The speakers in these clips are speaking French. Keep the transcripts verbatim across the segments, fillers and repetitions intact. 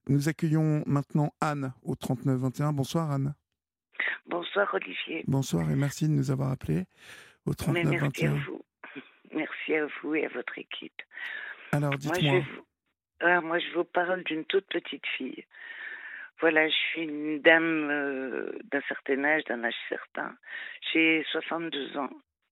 Nous accueillons maintenant Anne au trente-neuf vingt et un. Bonsoir Anne. Bonsoir Olivier. Bonsoir et merci de nous avoir appelés au Mais trente-neuf vingt merci et à un. vous. Merci à vous et à votre équipe. Alors Moi, je vais dites-moi. vous, ah, moi, je vous parle d'une toute petite fille. Voilà, je suis une dame euh, d'un certain âge, d'un âge certain. J'ai soixante-deux ans.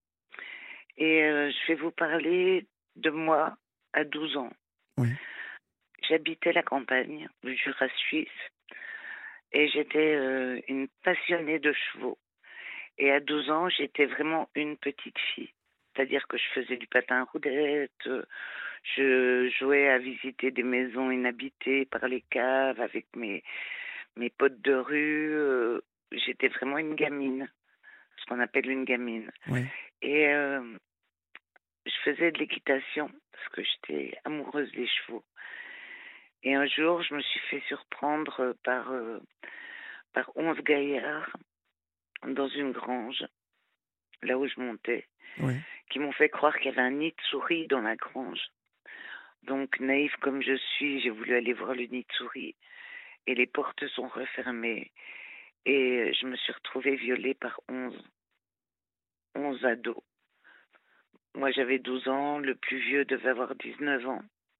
Et euh, je vais vous parler de moi à douze ans. Oui, J'habitais la campagne, le Jura suisse, et j'étais euh, une passionnée de chevaux. Et à douze ans, j'étais vraiment une petite fille. C'est-à-dire que je faisais du patin à roulettes, euh, je jouais à visiter des maisons inhabitées par les caves avec mes, mes potes de rue. euh, J'étais vraiment une gamine, ce qu'on appelle une gamine. oui. Et euh, je faisais de l'équitation parce que j'étais amoureuse des chevaux. Et un jour, je me suis fait surprendre par, euh, par onze gaillards dans une grange, là où je montais, Oui. qui m'ont fait croire qu'il y avait un nid de souris dans la grange. Donc, naïve comme je suis, j'ai voulu aller voir le nid de souris et les portes sont refermées. Et je me suis retrouvée violée par onze, onze ados. Moi, j'avais douze ans, le plus vieux devait avoir dix-neuf ans.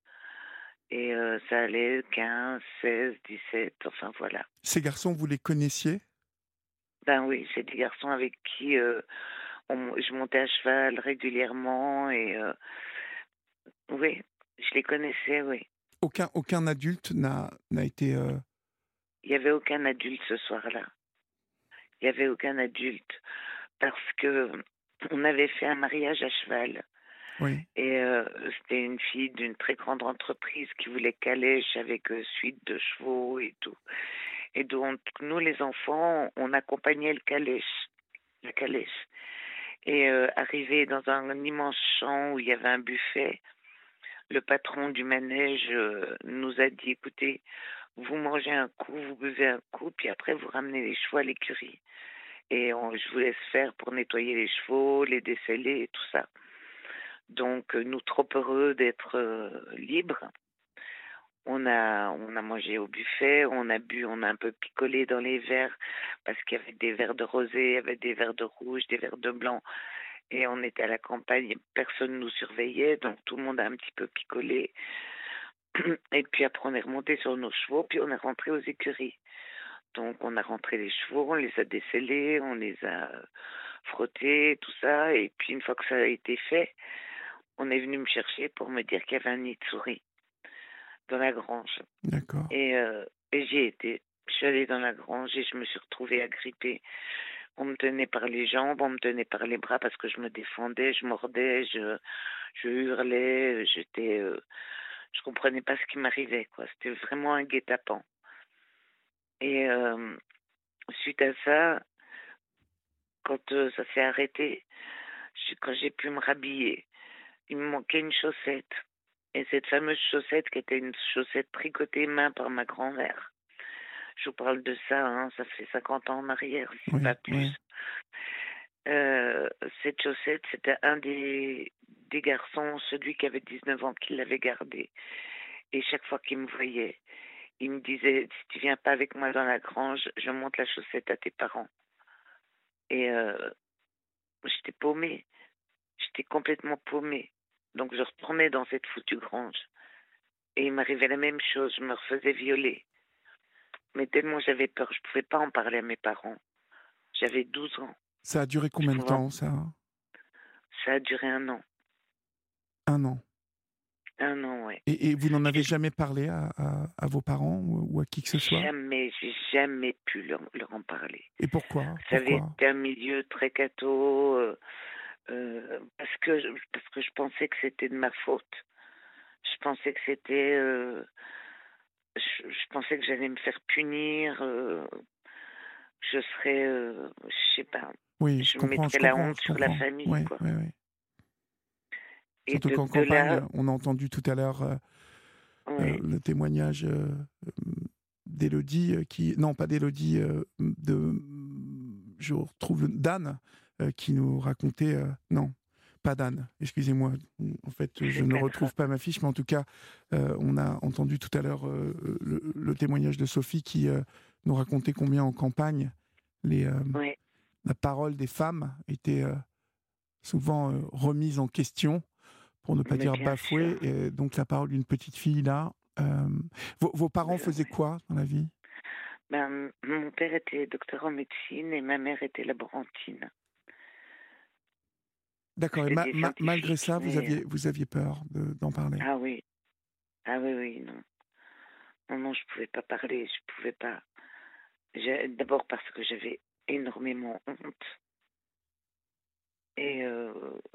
Et euh, ça allait quinze, seize, dix-sept, enfin voilà. Ces garçons, vous les connaissiez? Ben oui, c'est des garçons avec qui euh, on- je montais à cheval régulièrement et euh, oui, je les connaissais, oui. Aucun, aucun adulte n'a, n'a été... euh, Il n'y avait aucun adulte ce soir-là. Il n'y avait aucun adulte parce que on avait fait un mariage à cheval. Oui, Et euh, c'était une fille d'une très grande entreprise qui voulait calèche avec euh, suite de chevaux et tout. Et donc, nous, les enfants, on accompagnait le calèche, la calèche. Et euh, arrivé dans un immense champ où il y avait un buffet, le patron du manège euh, nous a dit, écoutez, vous mangez un coup, vous buvez un coup, puis après vous ramenez les chevaux à l'écurie. Et on, je vous laisse faire pour nettoyer les chevaux, les déceler et tout ça. Donc, euh, nous, trop heureux d'être euh, libres, on a, on a mangé au buffet, on a bu, on a un peu picolé dans les verres, parce qu'il y avait des verres de rosé, il y avait des verres de rouge, des verres de blanc, et on était à la campagne, personne ne nous surveillait, donc tout le monde a un petit peu picolé. Et puis après, on est remonté sur nos chevaux, puis on est rentré aux écuries. Donc, on a rentré les chevaux, on les a décellés, on les a frottés, tout ça, et puis une fois que ça a été fait, on est venu me chercher pour me dire qu'il y avait un nid de souris dans la grange. d'accord. Et, euh, et j'y ai été. Je suis allée dans la grange et je me suis retrouvée agrippée. On me tenait par les jambes, on me tenait par les bras parce que je me défendais, je mordais, je, je hurlais, j'étais, euh, je comprenais pas ce qui m'arrivait, quoi. C'était vraiment un guet-apens. Et euh, suite à ça, quand euh, ça s'est arrêté, je- quand j'ai pu me rhabiller, il me manquait une chaussette. Et cette fameuse chaussette qui était une chaussette tricotée main par ma grand-mère. Je vous parle de ça, hein, ça fait cinquante ans en arrière, si Oui, pas plus. oui. Euh, cette chaussette, c'était un des, des garçons, celui qui avait dix-neuf ans, qui l'avait gardée. Et chaque fois qu'il me voyait, il me disait, si tu viens pas avec moi dans la grange, je monte la chaussette à tes parents. Et euh, j'étais paumée, j'étais complètement paumée. Donc je retournais dans cette foutue grange. Et il m'arrivait la même chose, je me refaisais violer. Mais tellement j'avais peur, je ne pouvais pas en parler à mes parents. J'avais douze ans. Ça a duré Je combien de pouvais en- temps, ça? Ça a duré un an. Un an. Un an, ouais. Et, et vous n'en avez J'ai jamais parlé à, à- à vos parents ou, ou à qui que ce soit? jamais, j'ai jamais pu leur, leur en parler. Et pourquoi? Ça avait Pourquoi? été un milieu très catho, euh, euh, parce que je- parce que je pensais que c'était de ma faute. Je pensais que c'était, euh, je, je pensais que j'allais me faire punir. euh, je serais, euh, je sais pas, Oui, je je comprends, je mettrais la comprends, honte je sur la comprends. famille, Oui, quoi. oui, oui. Et Surtout de, qu'en de là, campagne, on a entendu tout à l'heure euh, euh, ouais, le témoignage euh, euh, d'Élodie, euh, qui... Non, pas d'Élodie, euh, de... Je retrouve d'Anne, euh, qui nous racontait... euh, Non, pas d'Anne, excusez-moi. En fait, je C'est ne pas retrouve grave. pas ma fiche, mais en tout cas, euh, on a entendu tout à l'heure euh, le, le témoignage de Sophie qui euh, nous racontait combien en campagne les, euh, Ouais, la parole des femmes était euh, souvent euh, remise en question, pour ne pas mais dire bien sûr. bafouée. Et donc la parole d'une petite fille là. euh, vos, vos parents Euh, faisaient ouais. quoi dans la vie? Ben, mon père était docteur en médecine et ma mère était laborantine, D'accord. Et ma- c'est-à-dire ma- malgré scientifique. ça, vous Mais euh, aviez, vous aviez peur de- d'en parler. ah oui, ah oui, oui, non. Non, non, je pouvais pas parler, je pouvais pas. J'ai- D'abord parce que j'avais énormément honte et euh,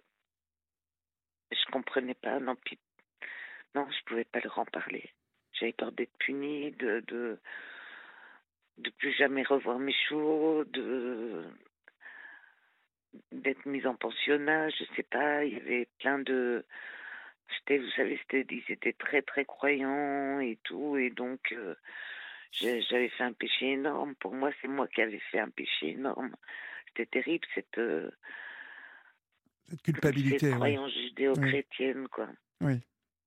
je comprenais pas. Non, puis, non, je pouvais pas leur en parler. J'avais peur d'être punie, de, de de plus jamais revoir mes chevaux, de d'être mise en pensionnat, je sais pas. Il y avait plein de c'était, vous savez, c'était, ils étaient très très croyants et tout, et donc euh, j'ai- j'avais fait un péché énorme. Pour moi, c'est moi qui avais fait un péché énorme. C'était terrible cette euh, Cette cette culpabilité, oui. croyance Oui, judéo-chrétienne, quoi. oui.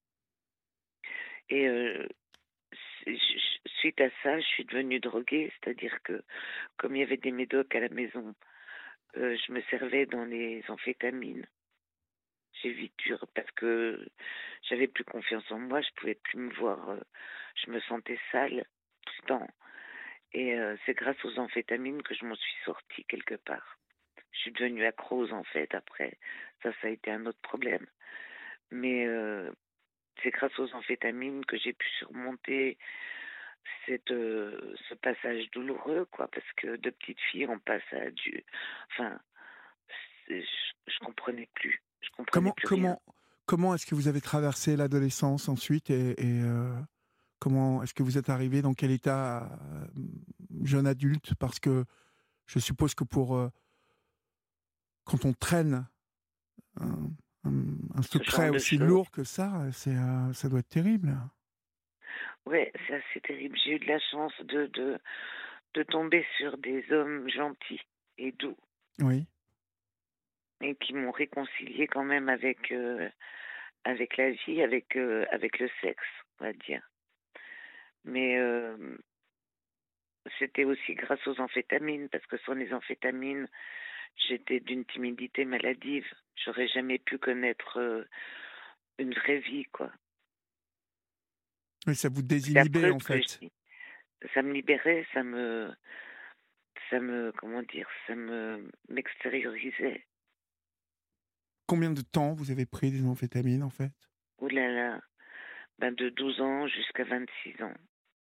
Et euh, c'est- je- suite à ça, je suis devenue droguée, c'est-à-dire que comme il y avait des médocs à la maison, euh, je me servais dans les amphétamines. J'ai vite dû, parce que j'avais plus confiance en moi, je pouvais plus me voir, euh, je me sentais sale tout le temps. Et euh, c'est grâce aux amphétamines que je m'en suis sortie quelque part. Je suis devenue accrose en fait après. Ça, ça a été un autre problème. Mais euh, c'est grâce aux amphétamines que j'ai pu surmonter cette, euh, ce passage douloureux, quoi, parce que de petite fille, on passe à du... Enfin, c'est- je, je comprenais plus. Je comprenais Comment, plus rien. comment, comment est-ce que vous avez traversé l'adolescence ensuite et, et, euh, comment est-ce que vous êtes arrivé dans quel état euh, jeune adulte? Parce que je suppose que pour euh, quand on traîne un, un- un Ce genre secret de aussi choses. lourd que ça, c'est euh, ça doit être terrible. Ouais, c'est assez terrible. J'ai eu de la chance de, de, de tomber sur des hommes gentils et doux Oui. et qui m'ont réconcilié quand même avec, euh, avec la vie, avec, euh, avec le sexe, on va dire. Mais euh, c'était aussi grâce aux amphétamines, parce que sans les amphétamines, j'étais d'une timidité maladive. J'aurais jamais pu connaître euh, une vraie vie, quoi. Oui, ça vous C'est désinhibait affreux en ce que je fait. dis. Ça me libérait, ça me, ça me, comment dire, ça me m'extériorisait. Combien de temps vous avez pris des amphétamines en fait? Ouh là là, ben de douze ans jusqu'à vingt-six ans.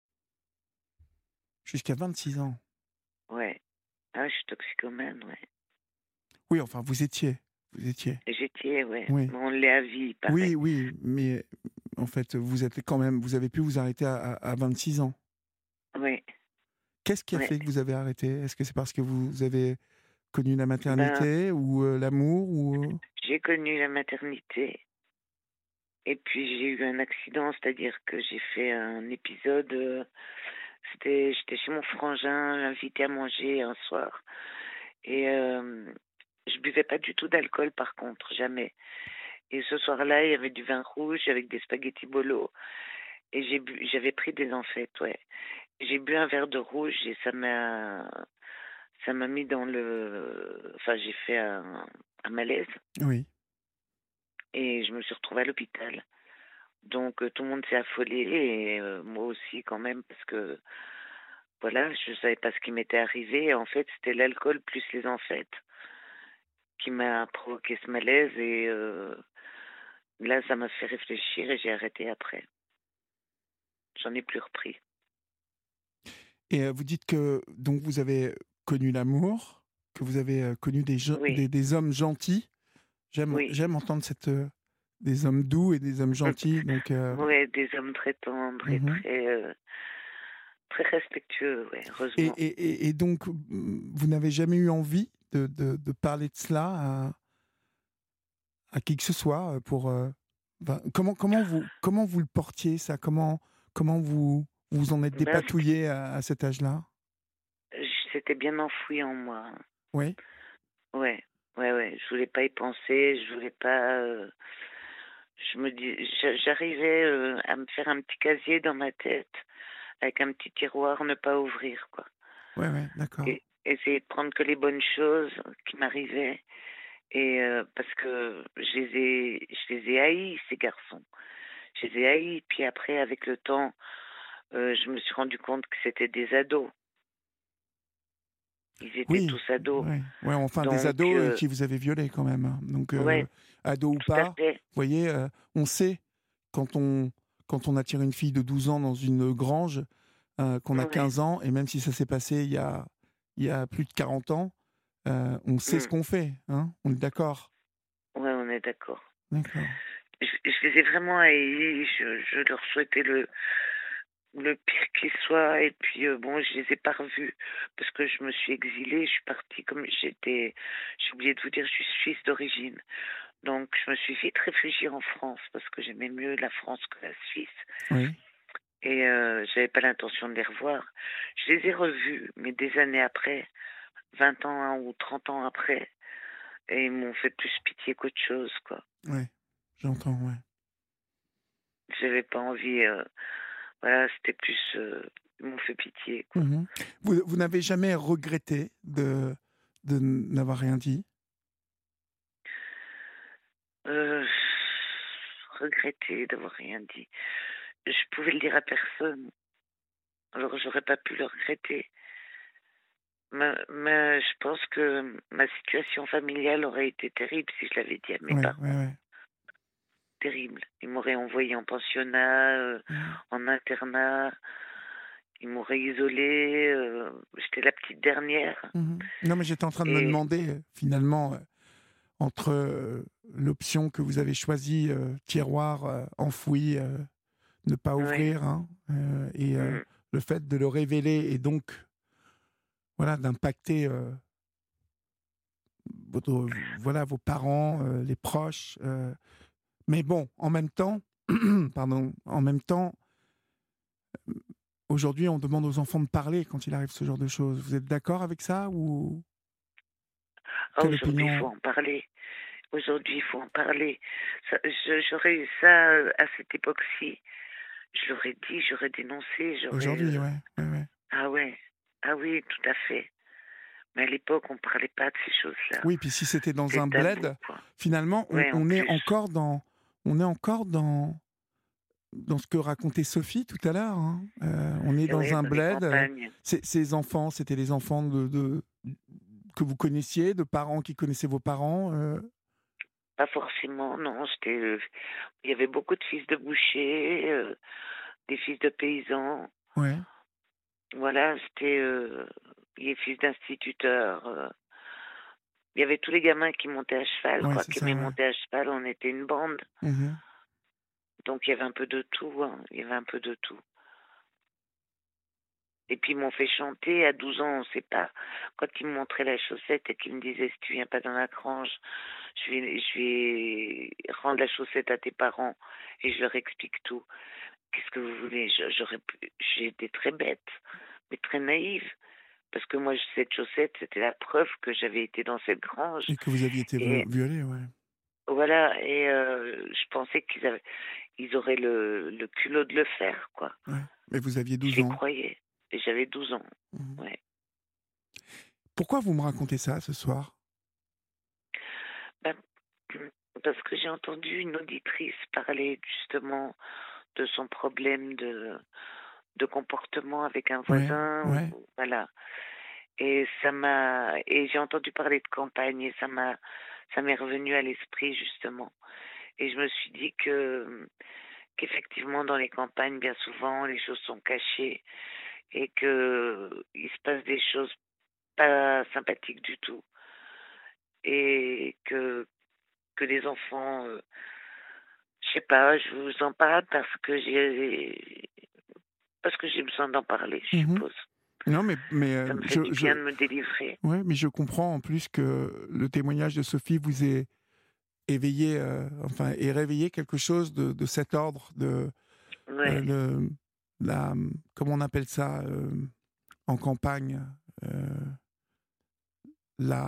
Jusqu'à vingt-six ans. Ouais. Ah, je suis toxicomane, ouais. Oui, enfin vous étiez, vous étiez. J'étais, ouais. Oui. Mais on l'est à vie, il paraît. Oui, oui, mais en fait, vous êtes quand même, vous avez pu vous arrêter à, à, à vingt-six ans. Ouais, Qu'est-ce qui a ouais. fait que vous avez arrêté? Est-ce que c'est parce que vous avez connu la Ben, maternité ou euh, l'amour ou euh, j'ai connu la maternité et puis j'ai eu un accident, c'est-à-dire que j'ai fait un épisode. euh, c'était, j'étais chez mon frangin, invité à manger un soir. Et euh, je buvais pas du tout d'alcool, par contre, jamais. Et ce soir-là, il y avait du vin rouge avec des spaghettis bolo. Et j'ai bu, j'avais pris des amphètes, ouais. J'ai bu un verre de rouge et ça m'a, ça m'a mis dans le, enfin, j'ai fait un, un malaise oui. et je me suis retrouvée à l'hôpital. Donc euh, tout le monde s'est affolé et euh, moi aussi quand même parce que voilà, je savais pas ce qui m'était arrivé. Et en fait, c'était l'alcool plus les amphètes qui m'a provoqué ce malaise et euh, là, ça m'a fait réfléchir et j'ai arrêté après. J'en ai plus repris. Et euh, vous dites que donc vous avez connu l'amour, que vous avez euh, connu des, gens- Oui, des, des hommes gentils. J'aime, oui. j'aime entendre cette, euh, des hommes doux et des hommes gentils. Donc, euh, Ouais, des hommes très tendres et mhm. très, euh, très respectueux, ouais, et, heureusement. et, et, et donc, mm, vous n'avez jamais eu envie de, de, de parler de cela à, à qui que ce soit euh, pour euh, ben, comment comment vous comment vous le portiez ça comment comment vous vous en êtes Ben, dépatouillé à, à cet âge-là? c'était bien enfoui en moi. Oui. Ouais. Ouais, ouais, je voulais pas y penser, je voulais pas, heu, je me dis j'a j'arrivais, heu, à me faire un petit casier dans ma tête avec un petit tiroir, ne pas ouvrir, quoi, Ouais, ouais, d'accord. et essayer de prendre que les bonnes choses qui m'arrivaient et heu, parce que je les ai je les ai haïs ces garçons. Je les ai haïs, puis après avec le temps, heu, je me suis rendu compte que c'était des ados. Ils étaient Oui, tous ados, ouais, ouais, enfin des donc ados et heu, qui vous avez violé quand même, hein. Donc heu, ouais, ados ou tout à pas, fait. vous voyez, heu, on sait quand on quand on attire une fille de douze ans dans une grange, heu, qu'on a Ouais, quinze ans et même si ça s'est passé il y a il y a plus de quarante ans, heu, on sait ce mmh, qu'on fait, hein? On est d'accord? ouais, on est d'accord. D'accord. Je je les ai vraiment haïs, je je leur souhaitais le le pire qui soit et puis, heu, bon, je les ai pas revus parce que je me suis exilée, je suis partie comme j'étais j'ai oublié de vous dire, je suis suisse d'origine, donc je me suis vite réfugiée en France parce que j'aimais mieux la France que la Suisse Oui. et heu, j'avais pas l'intention de les revoir. Je les ai revus, mais des années après, vingt ans hein, ou trente ans après et ils m'ont fait plus pitié qu'autre chose, quoi. Ouais, j'entends, ouais. J'avais pas envie, heu, voilà, c'était plus, heu, ils m'ont fait pitié, quoi. Mmh. Vous vous n'avez jamais regretté de de n'avoir rien dit? Heu, regretter d'avoir rien dit. Je pouvais le dire à personne, alors j'aurais pas pu le regretter. Mais mais je pense que ma situation familiale aurait été terrible si je l'avais dit à mes Ouais, ouais, parents. ouais. Terrible. Ils m'auraient envoyée en pensionnat, heu, Mmh. en internat, ils m'auraient isolée, heu, j'étais la petite dernière Mmh. Non, mais j'étais en train de me et demander, heu, finalement, heu, entre, heu, l'option que vous avez choisie, heu, tiroir, heu, enfoui, heu, ne pas ouais, ouvrir, hein, heu et heu, mmh, le fait de le révéler et donc, voilà, d'impacter, heu, votre voilà, vos parents, heu, les proches, heu, mais bon, en même temps, pardon, en même temps, aujourd'hui, on demande aux enfants de parler quand il arrive ce genre de choses. Vous êtes d'accord avec ça ou ah quelle aujourd'hui, il faut opinion? en parler. Aujourd'hui, il faut en parler. Ça je j'aurais eu ça, heu, à cette époque-ci, je l'aurais dit, j'aurais dénoncé, j'aurais, Aujourd'hui, heu ouais, ouais, ouais. ah ouais, ah oui, tout à fait. Mais à l'époque, on parlait pas de ces choses-là. Oui, puis si c'était dans C'était un tabou, bled, quoi. finalement, on Ouais, en on est plus. encore dans on est encore dans dans ce que racontait Sophie tout à l'heure, hein. Heu, on est Et dans ouais, un dans les bled, heu, campagnes. ces ces enfants, c'était les enfants de de que vous connaissiez, de parents qui connaissaient vos parents, heu? Pas forcément, non, c'était, heu, il y avait beaucoup de fils de bouchers, heu, des fils de paysans. Ouais, Voilà, c'était, heu, les fils d'instituteurs, heu. Il y avait tous les gamins qui montaient à cheval, ouais, quoi, c'est qui ça, aimaient ouais. monter à cheval, on était une bande. Mmh. Donc il y avait un peu de tout, hein, il y avait un peu de tout. Et puis ils m'ont fait chanter à douze ans, on sait pas. Quand ils me montraient la chaussette et qu'ils me disaient: «Si tu viens pas dans la grange, je vais je vais rendre la chaussette à tes parents» et je leur explique tout. Qu'est-ce que vous voulez? Je j'aurais pu j'ai été très bête, mais très naïve, parce que moi, cette chaussette, c'était la preuve que j'avais été dans cette grange Et que vous aviez été viol et violée, ouais. voilà et heu, je pensais qu'ils avaient ils auraient le le culot de le faire, quoi. Ouais, mais vous aviez douze J'y ans. croyais et j'avais douze ans. Mmh. Ouais. Pourquoi vous me racontez ça ce soir? Bah, parce que j'ai entendu une auditrice parler justement de son problème de de comportement avec un Ouais, voisin ouais. ou voilà et ça m'a et j'ai entendu parler de campagne et ça m'a ça m'est revenu à l'esprit justement et je me suis dit que qu'effectivement dans les campagnes, bien souvent, les choses sont cachées et que il se passe des choses pas sympathiques du tout et que que les enfants, heu, je sais pas, je vous en parle parce que j'ai parce que j'ai besoin d'en parler, je Mmh. suppose. Non, mais mais, Ça heu, me fait je du je bien de me délivrer. ouais, mais je comprends en plus que le témoignage de Sophie vous ait éveillé, heu, enfin, ait réveillé quelque chose de de cet ordre, de, heu, Ouais, le la, mmh, comment on appelle ça, hem, en campagne? Heu, la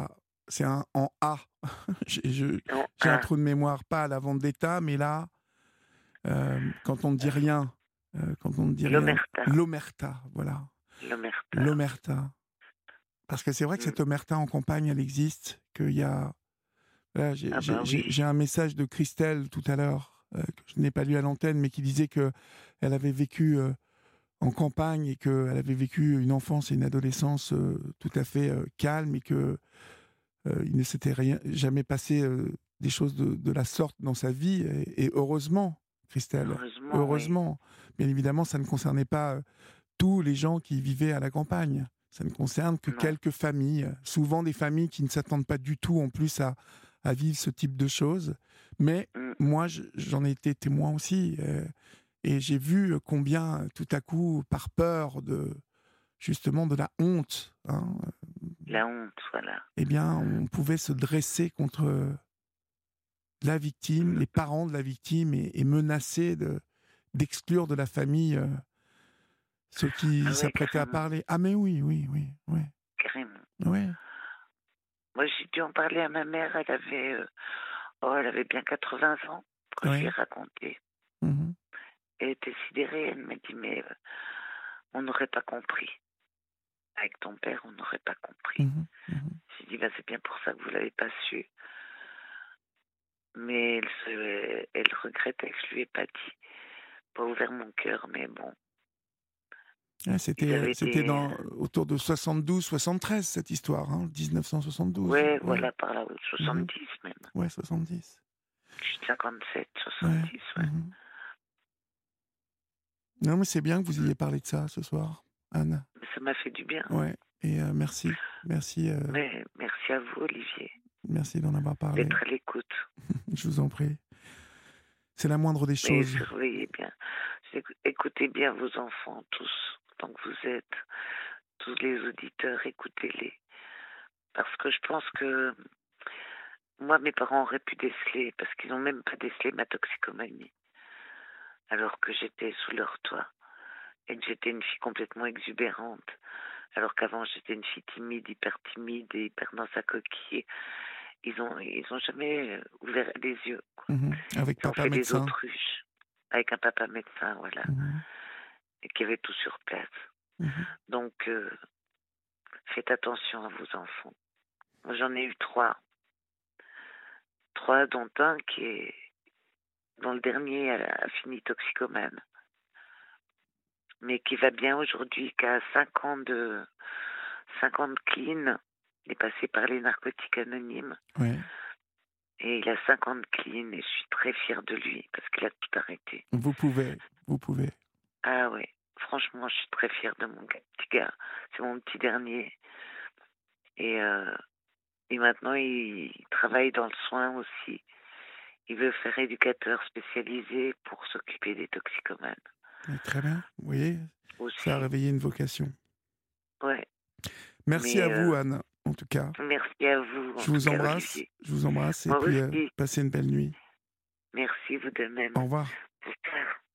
c'est un en A. j'ai, je- Non, j'ai un ah, trou de mémoire, pas à la vendetta, mais là, euh, quand on ne dit rien, euh, quand on ne dit rien, l'omerta. l'omerta, voilà, L'omerta. l'omerta. Parce que c'est vrai que Mm. cette omerta en campagne, elle existe, qu'il y a... Voilà, j'ai, Ah j'ai, bah j'ai- oui. j'ai un message de Christelle tout à l'heure, euh, que je n'ai pas lu à l'antenne, mais qui disait que elle avait vécu euh, en campagne et qu'elle avait vécu une enfance et une adolescence euh, tout à fait euh, calme et que euh, il ne s'était rien, jamais passé euh, des choses de, de la sorte dans sa vie. Et, et heureusement, Christelle, Heureusement, oui. heureusement. Bien évidemment, ça ne concernait pas euh, tous les gens qui vivaient à la campagne. Ça ne concerne que Non. quelques familles, souvent des familles qui ne s'attendent pas du tout en plus à, à vivre ce type de choses. Mais Mm. moi, je- j'en ai été témoin aussi. euh, et j'ai vu combien, tout à coup, par peur de justement de la honte, hein, La honte, voilà. eh bien, on pouvait se dresser contre la victime, Mm. les parents de la victime, et, et menacer de, d'exclure de la famille euh, ceux qui Ah ouais, s'apprêtaient à carrément. parler. Ah mais oui, oui, oui, oui, Carrément. oui. Moi, j'ai dû en parler à ma mère. Elle avait, euh, oh, elle avait bien quatre-vingts ans quand je lui ai Oui. raconté. Mhm, Elle était sidérée. Elle m'a dit, mais euh, on n'aurait pas compris. Avec ton père, on n'aurait pas compris. mhm, mhm. J'ai dit, bah, c'est bien pour ça que vous l'avez pas su. Mais elle, se, elle regrettait que je lui ai pas dit. Pas ouvert mon cœur, mais bon. Ouais, Ils c'était, avaient c'était été, dans, autour de soixante-douze soixante-treize, cette histoire, hein, mille neuf cent soixante-douze. ouais, Ouais, voilà, par là, mhm, soixante-dix même. ouais, soixante-dix. Je suis de cinquante-sept, Ouais, soixante-dix, ouais. mhm. Non, mais c'est bien que vous Mm. ayez parlé de ça ce soir, Anne. Mais ça m'a fait du bien. Ouais, et euh, merci. Merci, euh, Mais merci à vous, Olivier, merci d'en avoir parlé. d'être à l'écoute. Je vous en prie. C'est la moindre des Mais choses. surveillez bien. Écou- Écoutez bien vos enfants, tous, tant que vous êtes. Tous les auditeurs, écoutez-les. Parce que je pense que moi, mes parents auraient pu déceler, parce qu'ils n'ont même pas décelé ma toxicomanie, alors que j'étais sous leur toit et que j'étais une fille complètement exubérante. Alors qu'avant, j'étais une fille timide, hyper timide et hyper dans sa coquille. Ils ont, ils ont jamais euh, ouvert les yeux, quoi. Mhm. Avec Ils ont papa fait les médecin. autruches. Avec un papa médecin, voilà. Mhm. Et qui avait tout sur place. Mhm. Donc, euh, faites attention à vos enfants. Moi, j'en ai eu trois. Trois, dont un qui est, dont le dernier a, a fini toxicomane. Mais qui va bien aujourd'hui, qui a cinq ans de, cinq ans de clean. Il est passé par les narcotiques anonymes. Ouais. Et il a cinq ans de clean et je suis très fière de lui parce qu'il a tout arrêté. Vous pouvez, vous pouvez. Ah ouais, franchement, je suis très fière de mon gars- petit gars. C'est mon petit dernier. Et, euh, et maintenant, il, il travaille dans le soin aussi. Il veut faire éducateur spécialisé pour s'occuper des toxicomanes Ouais, très bien. Vous voyez, ça a aussi. réveillé une vocation. Ouais, Merci à mais vous, euh, Anne, en tout cas. merci à vous, en Je tout vous cas, embrasse. Olivier. Je vous embrasse et Moi puis euh, aussi, passez une belle nuit. merci vous de même. Au revoir. Au revoir.